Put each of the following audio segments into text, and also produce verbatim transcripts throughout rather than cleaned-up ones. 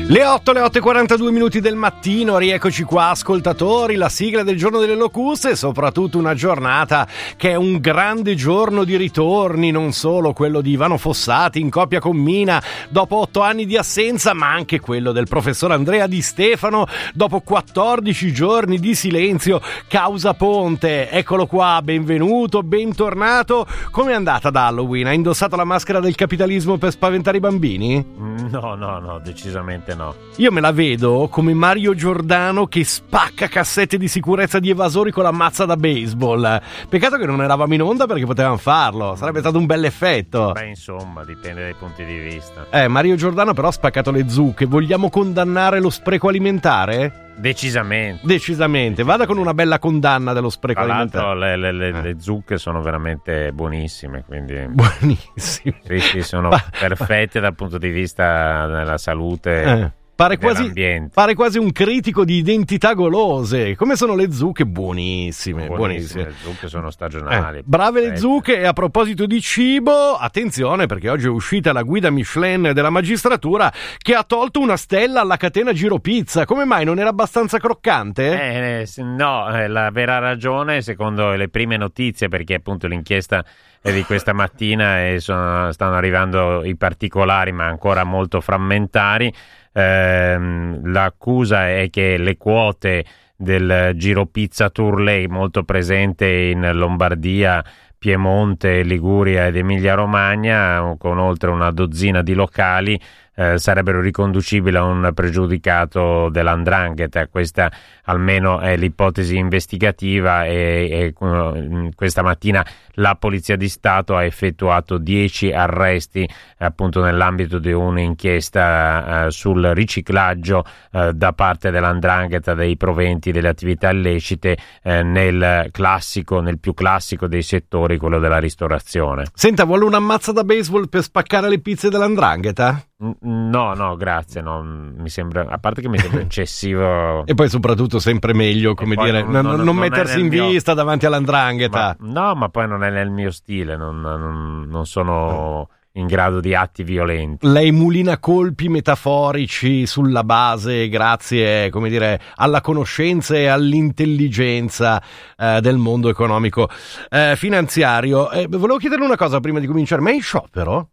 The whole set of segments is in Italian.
Le otto, le otto e quarantadue minuti del mattino, rieccoci qua ascoltatori, la sigla del giorno delle locuste e soprattutto una giornata che è un grande giorno di ritorni, non solo quello di Ivano Fossati in coppia con Mina dopo otto anni di assenza, ma anche quello del professor Andrea Di Stefano dopo quattordici giorni di silenzio causa Ponte. Eccolo qua, benvenuto, bentornato. Come è andata ad Halloween? Ha indossato la maschera del capitalismo per spaventare i bambini? No, no, no, decisamente no. Io me la vedo come Mario Giordano che spacca cassette di sicurezza di evasori con la mazza da baseball. Peccato che non eravamo in onda perché potevamo farlo, sarebbe stato un bel effetto. Beh, insomma, dipende dai punti di vista. Eh, Mario Giordano però ha spaccato le zucche. Vogliamo condannare lo spreco alimentare? Decisamente. Decisamente. Vada con una bella condanna dello spreco Tra alimentare. l'altro le, le, le, eh. le zucche sono veramente buonissime, quindi Buonissime. sì, sì, sono Pa- perfette dal punto di vista della salute. Eh. Pare quasi, dell'ambiente. pare quasi un critico di identità golose. Come sono le zucche? Buonissime, buonissime. Buonissime, le zucche sono stagionali. Eh, brave le Perfette. zucche. E a proposito di cibo, attenzione perché oggi è uscita la guida Michelin della magistratura che ha tolto una stella alla catena Giro Pizza. Come mai? Non era abbastanza croccante? Eh, eh, no, eh, la vera ragione, secondo le prime notizie, perché appunto l'inchiesta è di questa mattina e sono, stanno arrivando i particolari, ma ancora molto frammentari. Ehm, l'accusa è che le quote del Giro Pizza Tourlay, molto presente in Lombardia, Piemonte, Liguria ed Emilia Romagna, con oltre una dozzina di locali, eh, sarebbero riconducibili a un pregiudicato dell'Andrangheta. Questa almeno è l'ipotesi investigativa e, e uh, questa mattina la Polizia di Stato ha effettuato dieci arresti appunto nell'ambito di un'inchiesta uh, sul riciclaggio uh, da parte dell'Andrangheta dei proventi delle attività illecite uh, nel classico, nel più classico dei settori, quello della ristorazione. Senta, vuole una mazza da baseball per spaccare le pizze dell'Andrangheta? No, no, grazie, no, mi sembra, a parte che mi sembra eccessivo. E poi soprattutto sempre meglio, come poi dire, non- non, non- non non mettersi è in nel mio- vista davanti all'Andrangheta. Ma- no, ma poi non è nel mio stile, non, non- non sono in grado di atti violenti. Lei mulina colpi metaforici sulla base, grazie, come dire, alla conoscenza e all'intelligenza eh, del mondo economico eh, finanziario. Eh, volevo chiederle una cosa prima di cominciare, ma è in sciopero?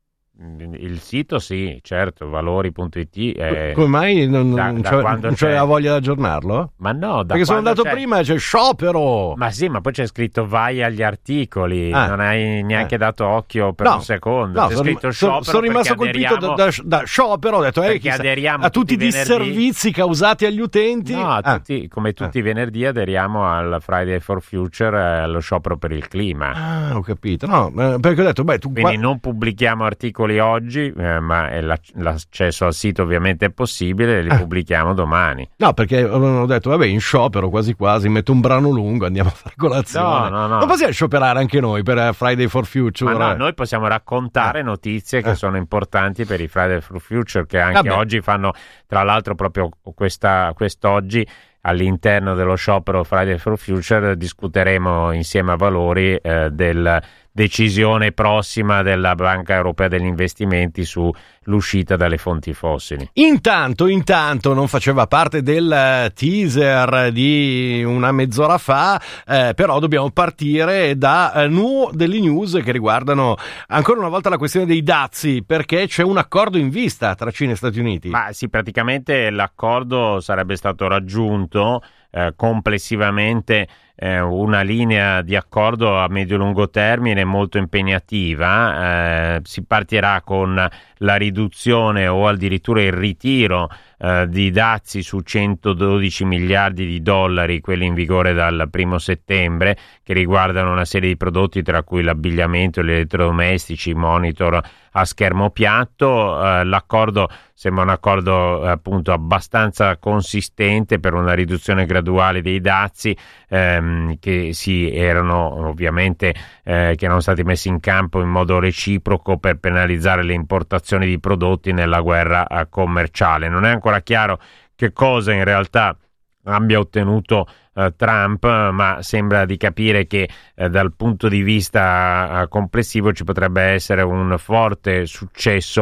Il sito sì, certo, valori punto it è... Come mai non, da- non da c'è, quando non c'è- c'è la voglia di aggiornarlo? Ma no, da Perché sono quando andato c'è- prima e c'è sciopero. Ma sì, ma poi c'è scritto vai agli articoli, Ah. non hai neanche Eh. dato occhio per No, un secondo. no, c'è sono, scritto sono- sciopero sono rimasto perché colpito da, aderiamo- da, da sciopero, ho detto eh, perché chissà, aderiamo a tutti i tutti i venerdì. disservizi causati agli utenti. No, Ah. tutti- come tutti i venerdì aderiamo al Friday for Future, eh, allo sciopero per il clima. Ah, ho capito. No, eh, perché ho detto, beh, tu Quindi qua... non pubblichiamo articoli oggi, eh, ma è la- l'accesso al sito ovviamente è possibile, li Ah. pubblichiamo domani. No, perché avevano detto, vabbè, in sciopero quasi quasi, metto un brano lungo, andiamo a fare colazione. No, no, no. Non possiamo scioperare anche noi per eh, Friday for Future? Ma no, eh? noi possiamo raccontare Eh. notizie che Eh. sono importanti per i Friday for Future, che anche Vabbè. oggi fanno, tra l'altro proprio questa, quest'oggi all'interno dello sciopero Friday for Future discuteremo insieme a Valori eh, della decisione prossima della Banca Europea degli Investimenti sull'uscita dalle fonti fossili. Intanto, intanto non faceva parte del eh, teaser di una mezz'ora fa, eh, però dobbiamo partire da eh, nu- delle news che riguardano ancora una volta la questione dei dazi, perché c'è un accordo in vista tra Cina e Stati Uniti. Ma sì, praticamente l'accordo sarebbe stato raggiunto eh, complessivamente. Eh, una linea di accordo a medio-lungo termine molto impegnativa. Eh, si partirà con la riduzione o addirittura il ritiro eh, di dazi su centododici miliardi di dollari, quelli in vigore dal primo settembre, che riguardano una serie di prodotti tra cui l'abbigliamento, gli elettrodomestici, i monitor a schermo piatto. Eh, l'accordo sembra un accordo eh, appunto abbastanza consistente per una riduzione graduale dei dazi ehm, che si erano ovviamente eh, che erano stati messi in campo in modo reciproco per penalizzare le importazioni di prodotti nella guerra eh, commerciale. Non è ancora chiaro che cosa in realtà abbia ottenuto eh, Trump, ma sembra di capire che eh, dal punto di vista eh, complessivo ci potrebbe essere un forte successo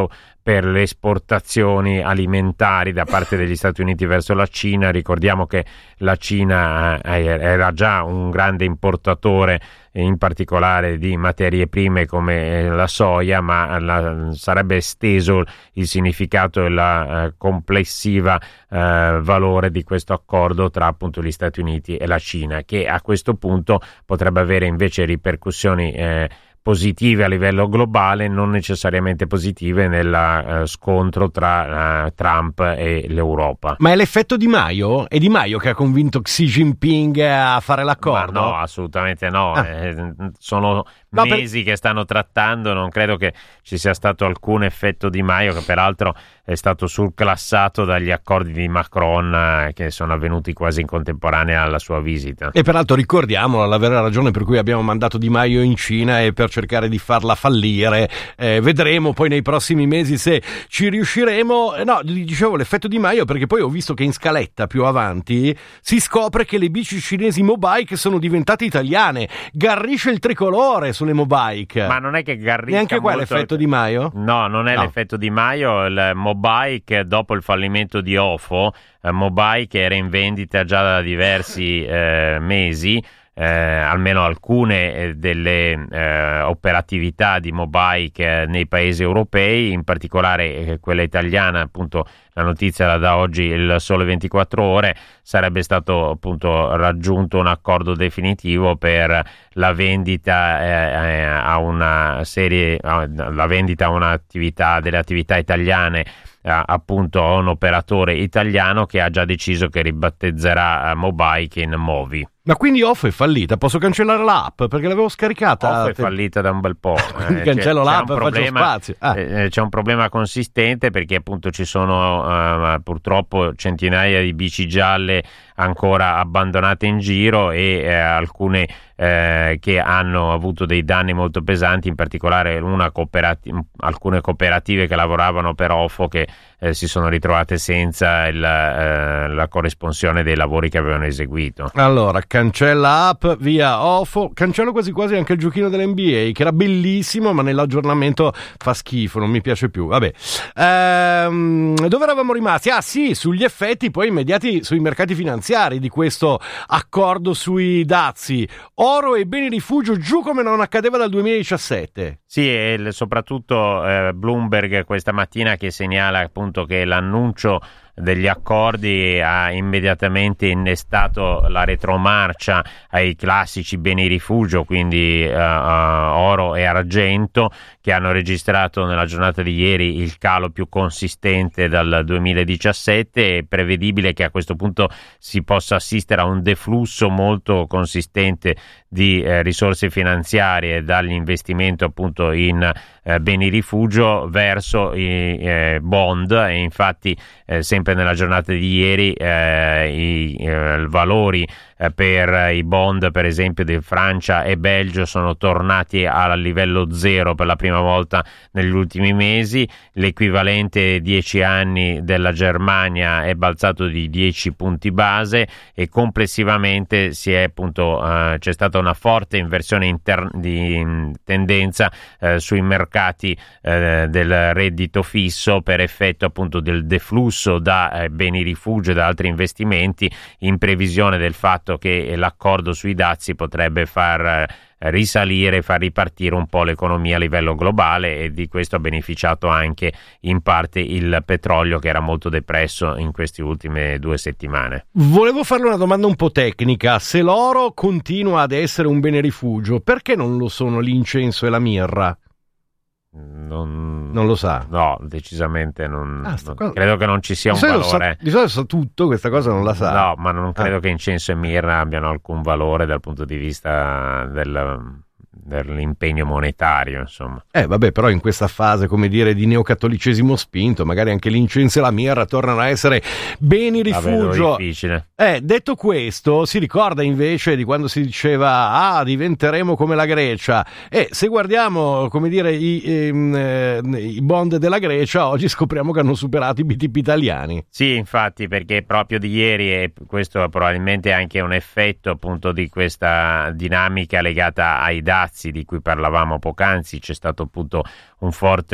per le esportazioni alimentari da parte degli Stati Uniti verso la Cina. Ricordiamo che la Cina eh, era già un grande importatore, in particolare di materie prime come la soia, ma la, sarebbe esteso il significato e la eh, complessiva eh, valore di questo accordo tra appunto gli Stati Uniti e la Cina, che a questo punto potrebbe avere invece ripercussioni eh, positive a livello globale, non necessariamente positive nel uh, scontro tra uh, Trump e l'Europa. Ma è l'effetto Di Maio? È Di Maio che ha convinto Xi Jinping a fare l'accordo? Ma no, assolutamente no. Ah. Eh, sono no, mesi per... che stanno trattando, non credo che ci sia stato alcun effetto Di Maio, che peraltro è stato surclassato dagli accordi di Macron eh, che sono avvenuti quasi in contemporanea alla sua visita. E peraltro ricordiamolo, la vera ragione per cui abbiamo mandato Di Maio in Cina è per cercare di farla fallire. Eh, vedremo poi nei prossimi mesi se ci riusciremo. No, dicevo l'effetto Di Maio perché poi ho visto che in scaletta più avanti si scopre che le bici cinesi Mobike sono diventate italiane. Garrisce il tricolore sulle Mobike. Ma non è che garrisce neanche qua molto... l'effetto Di Maio? No, non è no. l'effetto Di Maio. Il Mobike, dopo il fallimento di Ofo, eh, Mobike era in vendita già da diversi eh, mesi. Eh, almeno alcune eh, delle eh, operatività di Mobike eh, nei paesi europei, in particolare eh, quella italiana. Appunto, la notizia la dà oggi il Sole ventiquattro Ore, sarebbe stato appunto raggiunto un accordo definitivo per la vendita eh, eh, a una serie a, la vendita a un'attività delle attività italiane eh, appunto a un operatore italiano che ha già deciso che ribattezzerà eh, Mobike in Movi. Ma quindi Ofo è fallita? Posso cancellare l'app? Perché l'avevo scaricata. Ofo è fallita da un bel po'. Eh, cancello c'è, l'app c'è e faccio spazio. Ah. Eh, c'è un problema consistente perché appunto ci sono uh, purtroppo centinaia di bici gialle ancora abbandonate in giro e eh, alcune eh, che hanno avuto dei danni molto pesanti, in particolare una cooperati- alcune cooperative che lavoravano per Ofo che eh, si sono ritrovate senza il, eh, la corresponsione dei lavori che avevano eseguito. Allora, cancella app, via Ofo, cancello quasi quasi anche il giochino dell'N B A che era bellissimo ma nell'aggiornamento fa schifo, non mi piace più. Vabbè, ehm, dove eravamo rimasti? Ah sì, sugli effetti poi immediati sui mercati finanziari di questo accordo sui dazi. Oro e beni rifugio giù come non accadeva dal duemiladiciassette. Sì, e soprattutto eh, Bloomberg questa mattina che segnala appunto che l'annuncio degli accordi ha immediatamente innestato la retromarcia ai classici beni rifugio, quindi uh, uh, oro e argento, che hanno registrato nella giornata di ieri il calo più consistente dal duemiladiciassette. È prevedibile che a questo punto si possa assistere a un deflusso molto consistente di eh, risorse finanziarie dagli investimenti appunto in eh, beni rifugio verso i eh, bond, e infatti eh, sempre nella giornata di ieri eh, i eh, valori eh, per i bond per esempio di Francia e Belgio sono tornati al livello zero per la prima volta negli ultimi mesi. L'equivalente dieci anni della Germania è balzato di dieci punti base e complessivamente si è appunto eh, c'è stata una forte inversione inter- di in tendenza eh, sui mercati eh, del reddito fisso per effetto appunto del deflusso da eh, beni rifugio e da altri investimenti, in previsione del fatto che l'accordo sui dazi potrebbe far eh, risalire, far ripartire un po' l'economia a livello globale, e di questo ha beneficiato anche in parte il petrolio che era molto depresso in queste ultime due settimane. Volevo farle una domanda un po' tecnica. Se l'oro continua ad essere un bene rifugio, perché non lo sono l'incenso e la mirra? Non, non lo sa? No, decisamente non, ah, non cosa... credo che non ci sia un di valore. Sa, di solito sa tutto, questa cosa non la sa. No, ma non credo ah. che incenso e mirra abbiano alcun valore dal punto di vista del... dell'impegno monetario, insomma. Eh vabbè, però in questa fase, come dire, di neocattolicesimo spinto, magari anche l'incenso e la mirra tornano a essere beni rifugio. Difficile. Eh, detto questo, si ricorda invece di quando si diceva ah, diventeremo come la Grecia. E se guardiamo, come dire, i, ehm, eh, i bond della Grecia, oggi scopriamo che hanno superato i B T P italiani. Sì, infatti, perché proprio di ieri, e questo è probabilmente anche un effetto appunto di questa dinamica legata ai dazi di cui parlavamo poc'anzi, c'è stato appunto un forte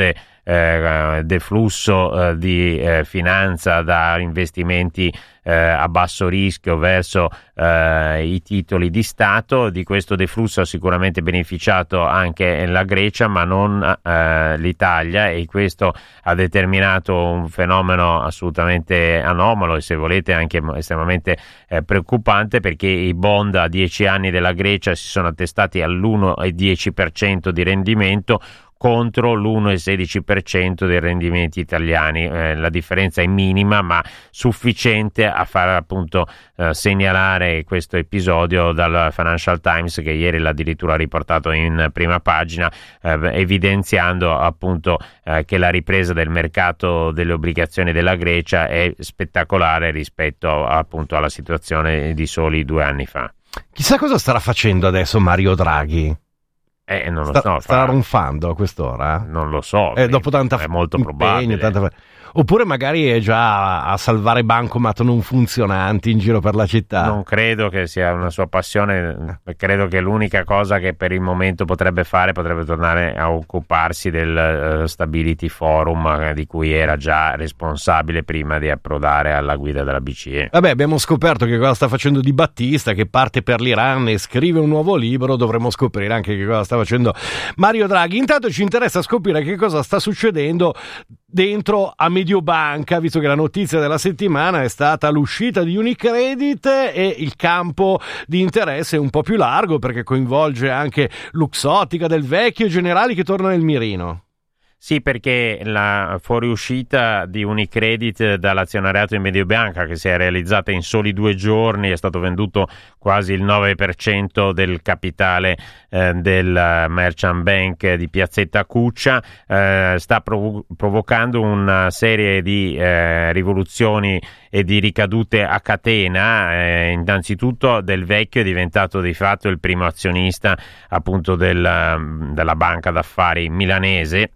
eh, deflusso eh, di eh, finanza da investimenti eh, a basso rischio verso eh, i titoli di Stato. Di questo deflusso ha sicuramente beneficiato anche la Grecia, ma non eh, l'Italia, e questo ha determinato un fenomeno assolutamente anomalo e, se volete, anche estremamente eh, preoccupante, perché i bond a dieci anni della Grecia si sono attestati all'uno virgola dieci per cento di rendimento contro l'uno virgola sedici per cento dei rendimenti italiani. Eh, la differenza è minima, ma sufficiente a far appunto eh, segnalare questo episodio dal Financial Times, che ieri l'ha addirittura riportato in prima pagina, eh, evidenziando appunto eh, che la ripresa del mercato delle obbligazioni della Grecia è spettacolare rispetto appunto alla situazione di soli due anni fa. Chissà cosa starà facendo adesso Mario Draghi. Eh, non lo Sta, so, starà fa... ronfando a quest'ora? Non lo so. Eh, dopo tanta è molto impegno, probabile. Tanta... Oppure magari è già a salvare bancomat non funzionanti in giro per la città. Non credo che sia una sua passione, credo che l'unica cosa che per il momento potrebbe fare potrebbe tornare a occuparsi del uh, Stability Forum, uh, di cui era già responsabile prima di approdare alla guida della B C E. Vabbè, abbiamo scoperto che cosa sta facendo Di Battista, che parte per l'Iran e scrive un nuovo libro. Dovremmo scoprire anche che cosa sta facendo Mario Draghi. Intanto ci interessa scoprire che cosa sta succedendo dentro a Mediobanca, visto che la notizia della settimana è stata l'uscita di Unicredit, e il campo di interesse è un po' più largo perché coinvolge anche Luxottica, Del Vecchio e Generali, che torna nel mirino. Sì, perché la fuoriuscita di Unicredit dall'azionariato di Mediobanca, che si è realizzata in soli due giorni, è stato venduto quasi il nove per cento del capitale eh, del Merchant Bank di Piazzetta Cuccia, eh, sta provo- provocando una serie di eh, rivoluzioni e di ricadute a catena. Eh, innanzitutto Del Vecchio è diventato di fatto il primo azionista appunto del, della banca d'affari milanese,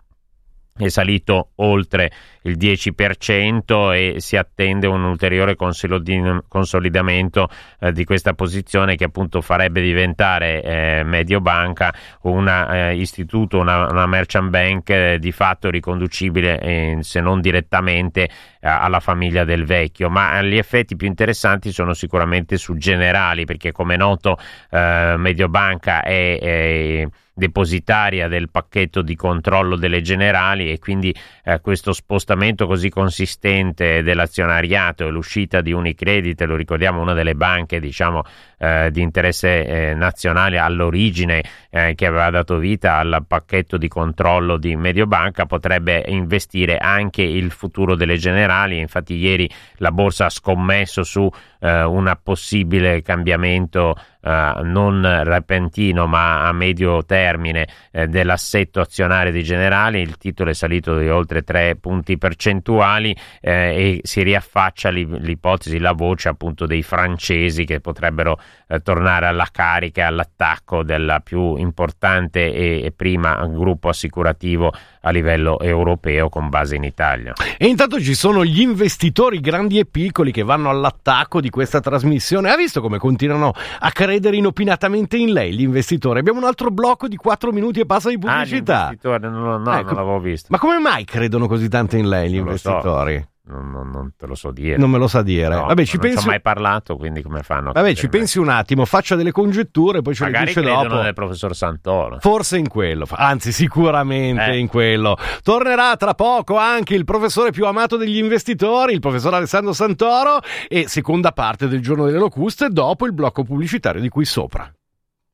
è salito oltre il dieci per cento e si attende un ulteriore consolidamento eh, di questa posizione, che appunto farebbe diventare eh, Mediobanca un eh, istituto, una, una merchant bank eh, di fatto riconducibile, eh, se non direttamente, eh, alla famiglia Del Vecchio. Ma gli effetti più interessanti sono sicuramente su Generali, perché come è noto eh, Mediobanca è, è depositaria del pacchetto di controllo delle Generali, e quindi eh, questo spostamento così consistente dell'azionariato e l'uscita di Unicredit, lo ricordiamo, una delle banche diciamo eh, di interesse eh, nazionale all'origine, eh, che aveva dato vita al pacchetto di controllo di Mediobanca, potrebbe investire anche il futuro delle Generali. Infatti ieri la borsa ha scommesso su eh, un possibile cambiamento Uh, non repentino ma a medio termine eh, dell'assetto azionario di Generali. Il titolo è salito di oltre tre punti percentuali eh, e si riaffaccia li, l'ipotesi, la voce appunto dei francesi che potrebbero eh, tornare alla carica, all'attacco della più importante e, e prima gruppo assicurativo a livello europeo con base in Italia. E intanto ci sono gli investitori grandi e piccoli che vanno all'attacco di questa trasmissione. Ha visto come continuano a credere inopinatamente in lei gli investitori? Abbiamo un altro blocco di quattro minuti e passa di pubblicità. Ah, no, no, ecco, non l'avevo visto. Ma come mai credono così tanto in lei gli non investitori? So. Non, non, non te lo so dire. Non me lo sa dire. No, Vabbè, ci non pensi... ci ho mai parlato, quindi come fanno? Vabbè, ci pensi un attimo, faccia delle congetture, poi ce magari le dice dopo. Magari del professor Santoro. Forse in quello, anzi sicuramente eh. in quello. Tornerà tra poco anche il professore più amato degli investitori, il professor Alessandro Santoro, e seconda parte del Giorno delle Locuste dopo il blocco pubblicitario di Qui Sopra.